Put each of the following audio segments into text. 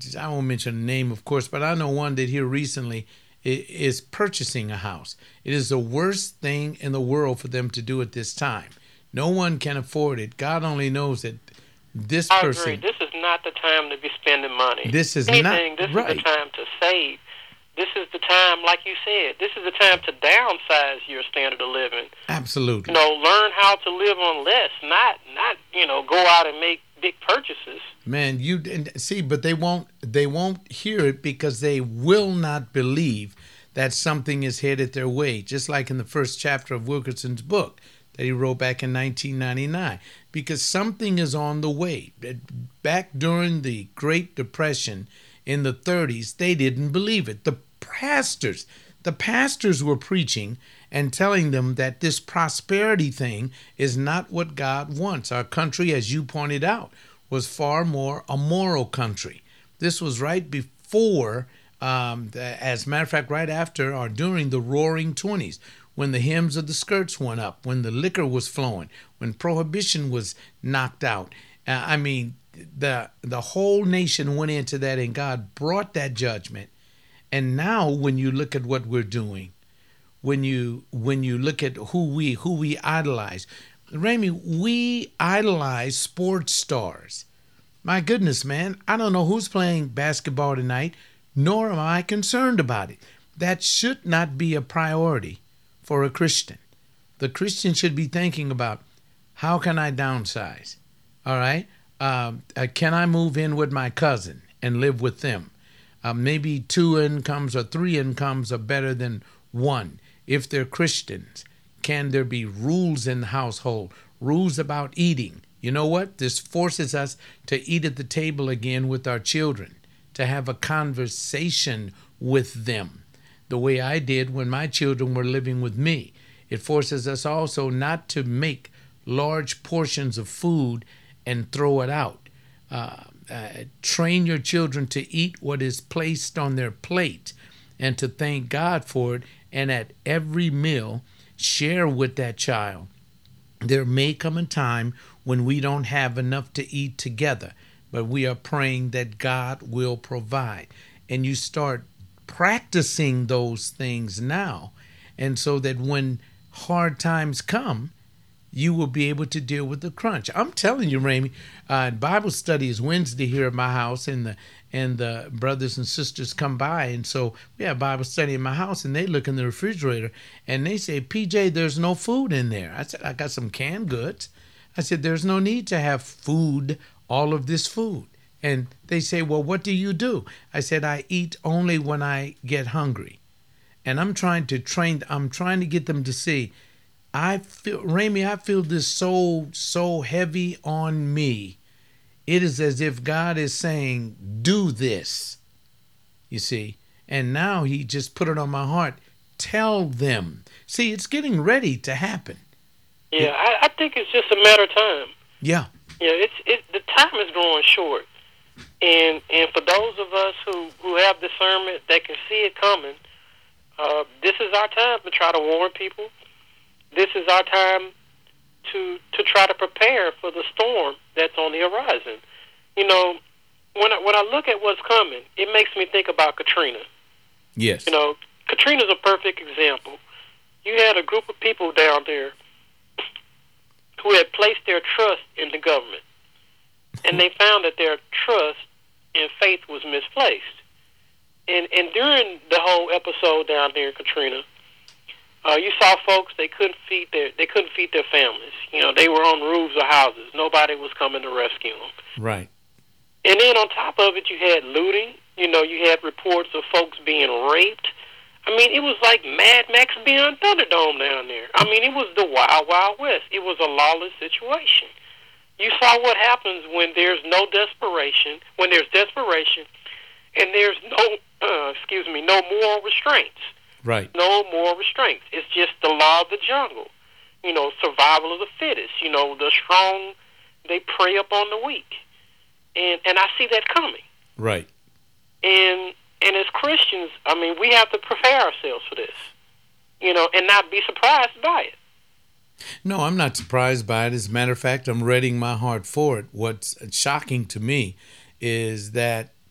I won't mention the name, of course, but I know one that here recently is purchasing a house. It is the worst thing in the world for them to do at this time. No one can afford it. God only knows that this I agree. person. This is not the time to be spending money. This is Anything, not this right. is the time to save. This is the time, like you said, this is the time to downsize your standard of living. Absolutely. Learn how to live on less, not go out and make big purchases. Man, see, but they won't hear it because they will not believe that something is headed their way. Just like in the first chapter of Wilkerson's book that he wrote back in 1999, because something is on the way. Back during the Great Depression in the 30s, they didn't believe it. The pastors were preaching and telling them that this prosperity thing is not what God wants. Our country, as you pointed out, was far more a moral country. This was right before, as a matter of fact, right after or during the Roaring '20s, when the hems of the skirts went up, when the liquor was flowing, when prohibition was knocked out. The whole nation went into that, and God brought that judgment. And now, when you look at what we're doing, when you look at who we idolize, Ramey, we idolize sports stars. My goodness, man, I don't know who's playing basketball tonight, nor am I concerned about it. That should not be a priority for a Christian. The Christian should be thinking about, how can I downsize? All right? Can I move in with my cousin and live with them? Maybe 2 incomes or 3 incomes are better than one. If they're Christians, can there be rules in the household, rules about eating? You know what? This forces us to eat at the table again with our children, to have a conversation with them, the way I did when my children were living with me. It forces us also not to make large portions of food and throw it out. Train your children to eat what is placed on their plate and to thank God for it. And at every meal, share with that child. There may come a time when we don't have enough to eat together, but we are praying that God will provide. And you start practicing those things now. And so that when hard times come, you will be able to deal with the crunch. I'm telling you, Ramey, Bible study is Wednesday here at my house, and the brothers and sisters come by, and so we have Bible study in my house, and they look in the refrigerator, and they say, PJ, there's no food in there. I said, I got some canned goods. I said, there's no need to have food, all of this food. And they say, well, what do you do? I said, I eat only when I get hungry. And I'm trying to get them to see, Ramey, I feel this so heavy on me. It is as if God is saying, do this, you see. And now he just put it on my heart. Tell them. See, it's getting ready to happen. Yeah, I think it's just a matter of time. Yeah. Yeah, the time is growing short. And for those of us who have discernment that can see it coming, this is our time to try to warn people. This is our time to try to prepare for the storm that's on the horizon. When I look at what's coming, it makes me think about Katrina. Yes. Katrina's a perfect example. You had a group of people down there who had placed their trust in the government, and they found that their trust and faith was misplaced. And during the whole episode down there in Katrina, you saw folks, they couldn't feed their families. They were on roofs of houses. Nobody was coming to rescue them. Right. And then on top of it, you had looting. You had reports of folks being raped. It was like Mad Max Beyond Thunderdome down there. It was the Wild Wild West. It was a lawless situation. You saw what happens when there's no desperation, when there's desperation, and there's no moral restraints. Right. No moral restraints. It's just the law of the jungle. Survival of the fittest. The strong, they prey upon the weak. And I see that coming. Right. And as Christians, we have to prepare ourselves for this, and not be surprised by it. No, I'm not surprised by it. As a matter of fact, I'm readying my heart for it. What's shocking to me is that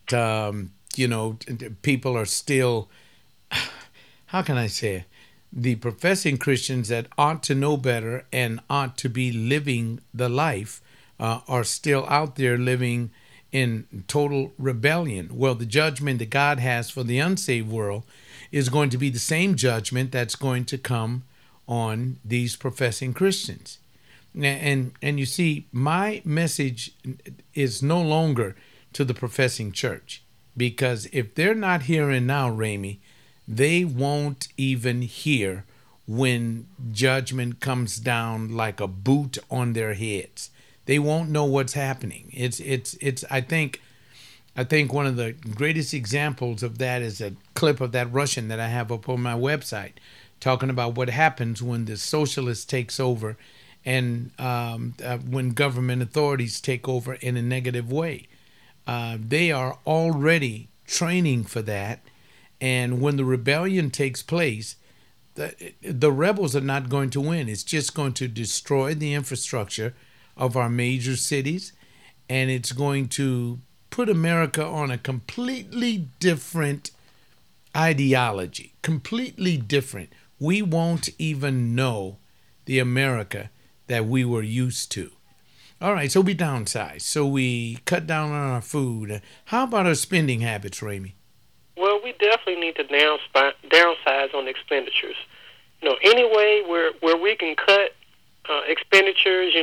people are still, how can I say it? The professing Christians that ought to know better and ought to be living the life are still out there living in total rebellion. Well, the judgment that God has for the unsaved world is going to be the same judgment that's going to come on these professing Christians. And you see, my message is no longer to the professing church, because if they're not hearing now, Ramey, they won't even hear when judgment comes down like a boot on their heads. They won't know what's happening. It's I think one of the greatest examples of that is a clip of that Russian that I have up on my website, talking about what happens when the socialist takes over and when government authorities take over in a negative way. They are already training for that. And when the rebellion takes place, the rebels are not going to win. It's just going to destroy the infrastructure of our major cities, and it's going to put America on a completely different ideology, completely different. We won't even know the America that we were used to. All right, so we downsize. So we cut down on our food. How about our spending habits, Ramey? Well, we definitely need to downsize on expenditures. Any way where we can cut expenditures.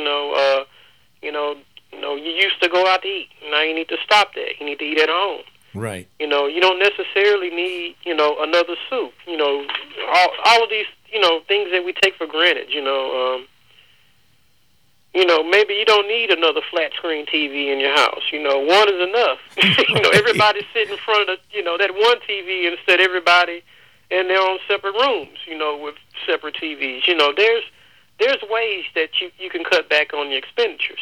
You used to go out to eat. Now you need to stop that. You need to eat at home. Right. You don't necessarily need another soup. All of these things that we take for granted. Maybe you don't need another flat screen TV in your house. One is enough. Everybody's sitting in front of that one TV instead of everybody in their own separate rooms. With separate TVs. There's ways that you can cut back on your expenditures.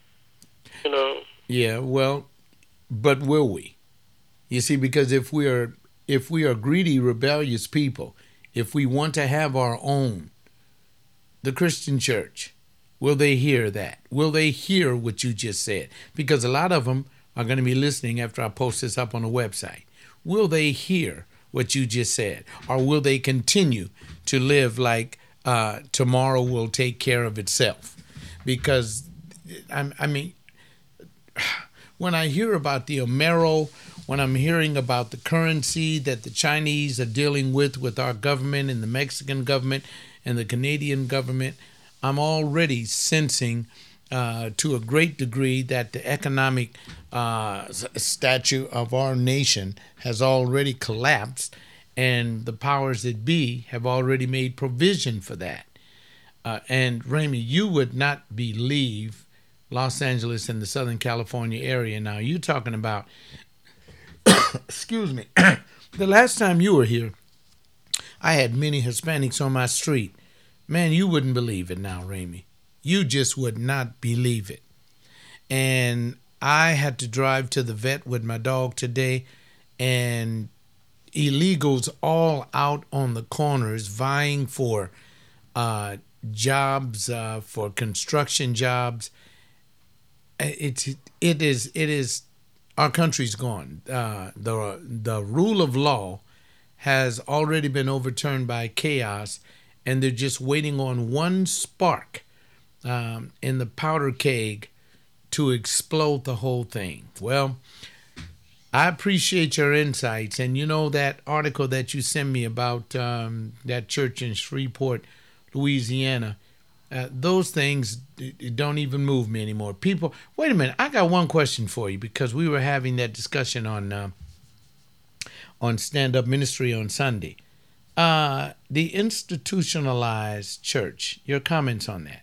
Yeah, well, but will we? You see, because if we are greedy, rebellious people, if we want to have our own, the Christian church, will they hear that? Will they hear what you just said? Because a lot of them are going to be listening after I post this up on the website. Will they hear what you just said? Or will they continue to live like tomorrow will take care of itself? Because, when I hear about the Amero, when I'm hearing about the currency that the Chinese are dealing with our government and the Mexican government and the Canadian government, I'm already sensing to a great degree that the economic statue of our nation has already collapsed, and the powers that be have already made provision for that. And Ramey, you would not believe Los Angeles and the Southern California area. Now, you're talking about, excuse me, the last time you were here, I had many Hispanics on my street. Man, you wouldn't believe it now, Ramey. You just would not believe it. And I had to drive to the vet with my dog today, and illegals all out on the corners vying for jobs, for construction jobs. It is our country's gone. The rule of law has already been overturned by chaos, and they're just waiting on one spark in the powder keg to explode the whole thing. Well, I appreciate your insights, and that article that you sent me about that church in Shreveport, Louisiana. Those things don't even move me anymore. People, wait a minute. I got one question for you, because we were having that discussion on Stand Up Ministry on Sunday. The institutionalized church. Your comments on that?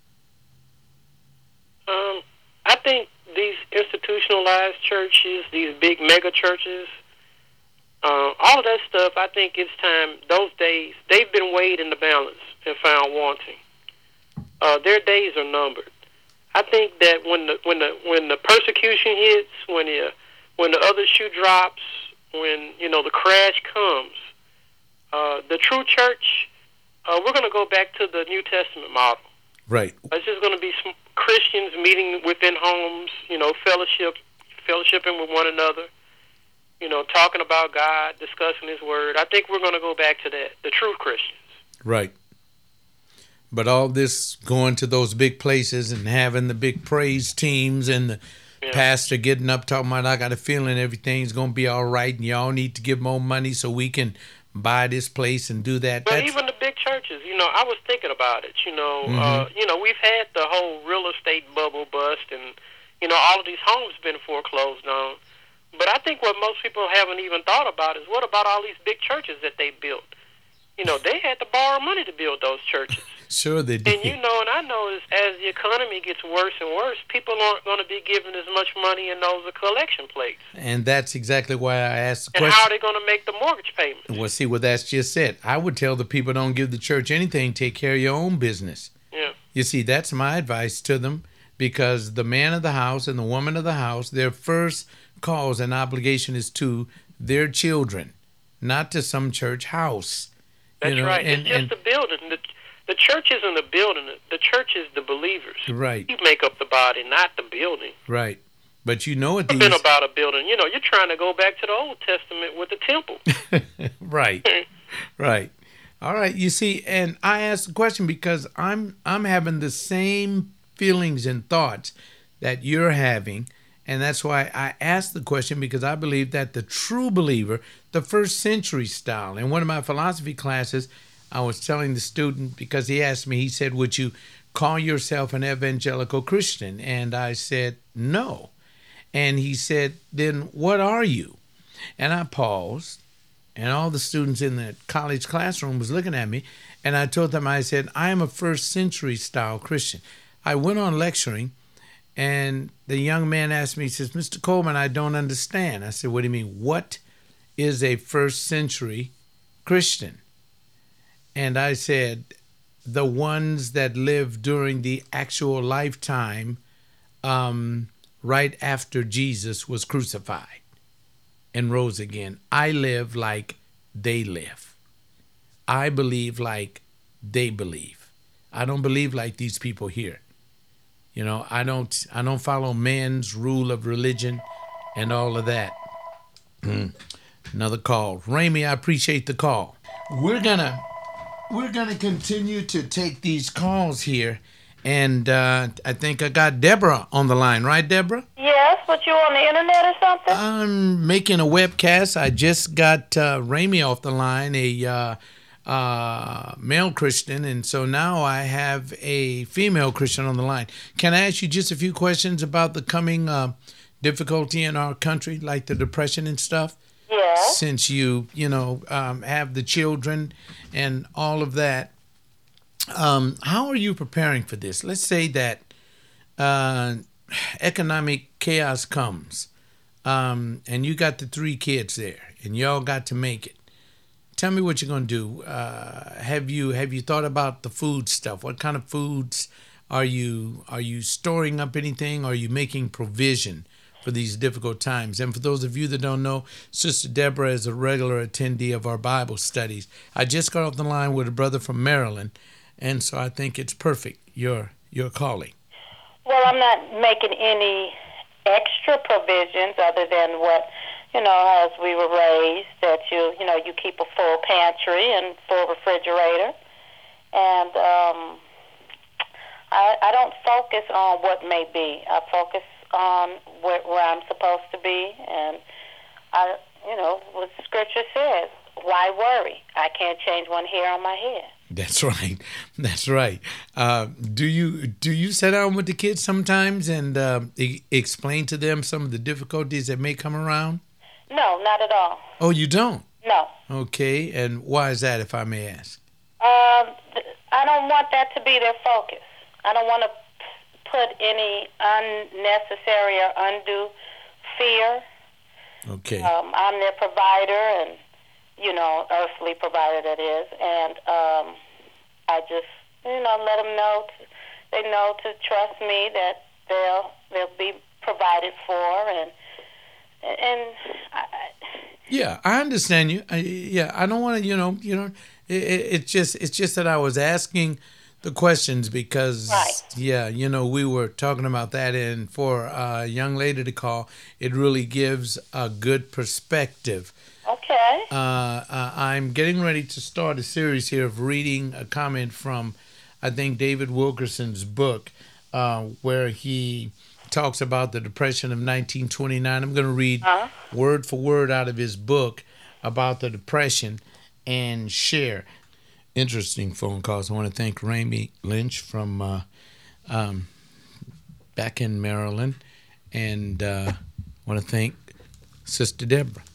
I think these institutionalized churches, these big mega churches, all of that stuff. I think it's time. Those days, they've been weighed in the balance and found wanting. Their days are numbered. I think that when the persecution hits, when the other shoe drops, when the crash comes, the true church, we're going to go back to the New Testament model. Right. It's just going to be Christians meeting within homes, fellowshipping with one another. talking about God, discussing His Word. I think we're going to go back to that, the true Christians. Right. But all this going to those big places and having the big praise teams and the pastor getting up talking about, I got a feeling everything's going to be all right and y'all need to give more money so we can buy this place and do that. But even the big churches, I was thinking about it. We've had the whole real estate bubble bust, and all of these homes been foreclosed on. But I think what most people haven't even thought about is, what about all these big churches that they built? They had to borrow money to build those churches. Sure they did. And and I know as the economy gets worse and worse, people aren't going to be given as much money in those collection plates. And that's exactly why I asked the question. And how are they going to make the mortgage payments? Well, see, that's just it. I would tell the people, don't give the church anything, take care of your own business. Yeah. You see, that's my advice to them, because the man of the house and the woman of the house, their first cause and obligation is to their children, not to some church house. That's right. It's just the building. The church isn't the building. The church is the believers. Right. You make up the body, not the building. Right. But you know what these... It's been about a building. You're trying to go back to the Old Testament with the temple. Right. Right. All right. You see, and I asked the question because I'm having the same feelings and thoughts that you're having. And that's why I asked the question, because I believe that the true believer, the first century style, in one of my philosophy classes, I was telling the student, because he asked me, he said, would you call yourself an evangelical Christian? And I said, no. And he said, then what are you? And I paused, and all the students in the college classroom was looking at me, and I told them, I said, I am a first century style Christian. I went on lecturing, and the young man asked me, he says, Mr. Coleman, I don't understand. I said, what do you mean? What is a first century Christian? And I said, the ones that lived during the actual lifetime right after Jesus was crucified and rose again. I live like they live. I believe like they believe. I don't believe like these people here. I don't follow man's rule of religion and all of that. Another call. Ramey, I appreciate the call. We're gonna continue to take these calls here, and I think I got Deborah on the line, right, Deborah? Yes, but you on the internet or something? I'm making a webcast. I just got Ramey off the line, a male Christian, and so now I have a female Christian on the line. Can I ask you just a few questions about the coming difficulty in our country, like the depression and stuff? Yeah. Since you have the children and all of that, how are you preparing for this? Let's say that economic chaos comes, and you got the 3 kids there, and y'all got to make it. Tell me what you're going to do. Have you thought about the food stuff? What kind of foods are you storing up anything? Are you making provision for these difficult times? And for those of you that don't know, Sister Deborah is a regular attendee of our Bible studies. I just got off the line with a brother from Maryland, and so I think it's perfect, your calling. Well, I'm not making any extra provisions other than what, as we were raised, that you keep a full pantry and full refrigerator. And I don't focus on what may be. I focus on where I'm supposed to be. And, what Scripture says, why worry? I can't change one hair on my head. That's right. That's right. Do you sit down with the kids sometimes and explain to them some of the difficulties that may come around? No, not at all. Oh, you don't? No. Okay, and why is that, if I may ask? I don't want that to be their focus. I don't want to put any unnecessary or undue fear. Okay. I'm their provider, and earthly provider that is, and I just let them know they know to trust me, that they'll be provided for, and yeah, I understand you. I don't want to, it's just that I was asking the questions because, Right. yeah, we were talking about that, and for a young lady to call, it really gives a good perspective. Okay. I'm getting ready to start a series here of reading a comment from, I think, David Wilkerson's book, where he talks about the Depression of 1929. I'm going to read word for word out of his book about the Depression and share. Interesting phone calls. I want to thank Ramey Lynch from back in Maryland, and I want to thank Sister Deborah.